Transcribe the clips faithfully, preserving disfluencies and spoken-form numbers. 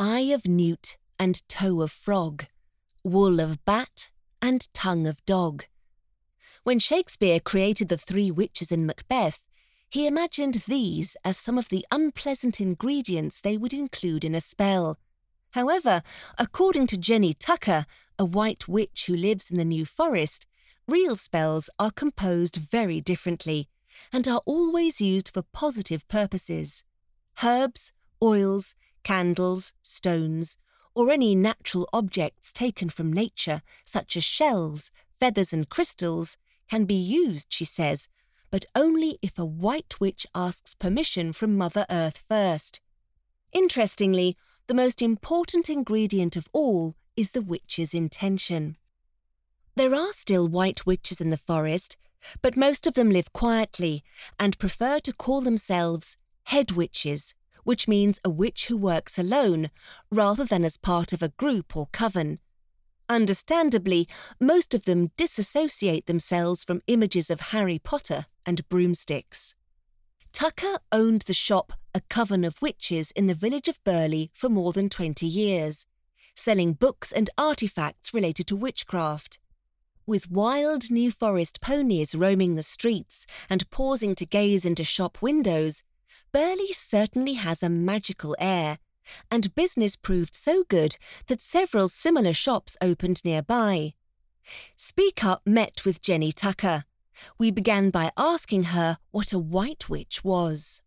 eye of newt and toe of frog, wool of bat and tongue of dog. When Shakespeare created the three witches in Macbeth, he imagined these as some of the unpleasant ingredients they would include in a spell. However, according to Jenny Tucker, a white witch who lives in the New Forest, real spells are composed very differently and are always used for positive purposes. Herbs, oils, candles, stones, or any natural objects taken from nature, such as shells, feathers and crystals, can be used, she says, but only if a white witch asks permission from Mother Earth first. Interestingly, the most important ingredient of all is the witch's intention. There are still white witches in the forest, but most of them live quietly and prefer to call themselves head witches, which means a witch who works alone, rather than as part of a group or coven. Understandably, most of them disassociate themselves from images of Harry Potter and broomsticks. Tucker owned the shop A Coven of Witches in the village of Burley for more than twenty years, selling books and artefacts related to witchcraft. With wild New Forest ponies roaming the streets and pausing to gaze into shop windows, Burley certainly has a magical air, and business proved so good that several similar shops opened nearby. Speak Up met with Jenny Tucker. We began by asking her what a white witch was.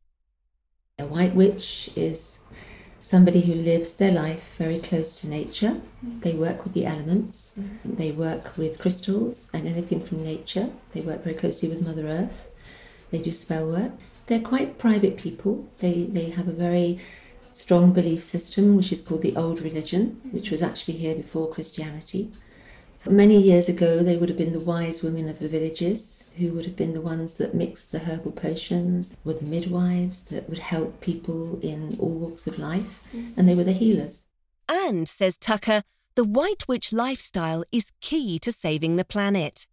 A white witch is somebody who lives their life very close to nature. They work with the elements. They work with crystals and anything from nature. They work very closely with Mother Earth. They do spell work. They're quite private people. They, they have a very strong belief system, which is called the Old Religion, which was actually here before Christianity. Many years ago, they would have been the wise women of the villages, who would have been the ones that mixed the herbal potions, were the midwives that would help people in all walks of life, and they were the healers. And, says Tucker, the white witch lifestyle is key to saving the planet.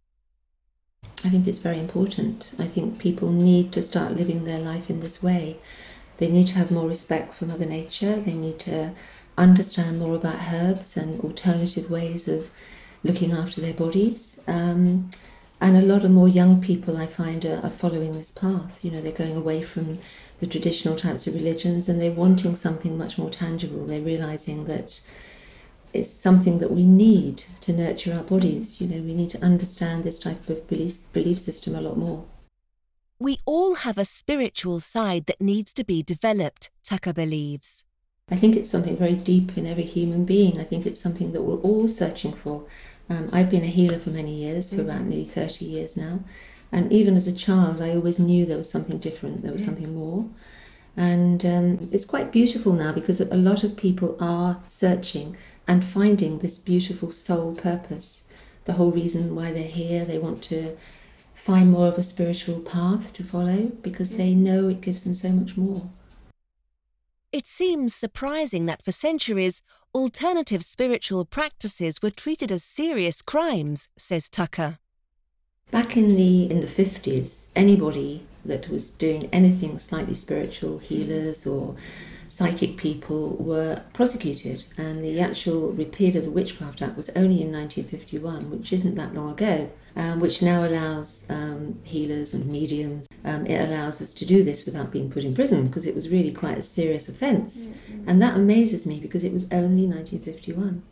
I think it's very important. I think people need to start living their life in this way. They need to have more respect for Mother Nature. They need to understand more about herbs and alternative ways of looking after their bodies. Um, and a lot of more young people, I find, are, are following this path. You know, they're going away from the traditional types of religions and they're wanting something much more tangible. They're realising that it's something that we need to nurture our bodies. You know, we need to understand this type of belief, belief system a lot more. We all have a spiritual side that needs to be developed, Tucker believes. I think it's something very deep in every human being. I think it's something that we're all searching for. Um, I've been a healer for many years, for mm-hmm. about nearly thirty years now. And even as a child, I always knew there was something different, there was yeah. something more. And um, it's quite beautiful now because a lot of people are searching and finding this beautiful soul purpose. The whole reason why they're here, they want to find more of a spiritual path to follow because they know it gives them so much more. It seems surprising that for centuries, alternative spiritual practices were treated as serious crimes, says Tucker. Back in the in the fifties, anybody that was doing anything slightly spiritual, healers or psychic people, were prosecuted, and the actual repeal of the Witchcraft Act was only in nineteen fifty-one, which isn't that long ago, um, which now allows um, healers and mediums, um, it allows us to do this without being put in prison, because it was really quite a serious offence. Mm-hmm. And that amazes me, because it was only nineteen fifty-one.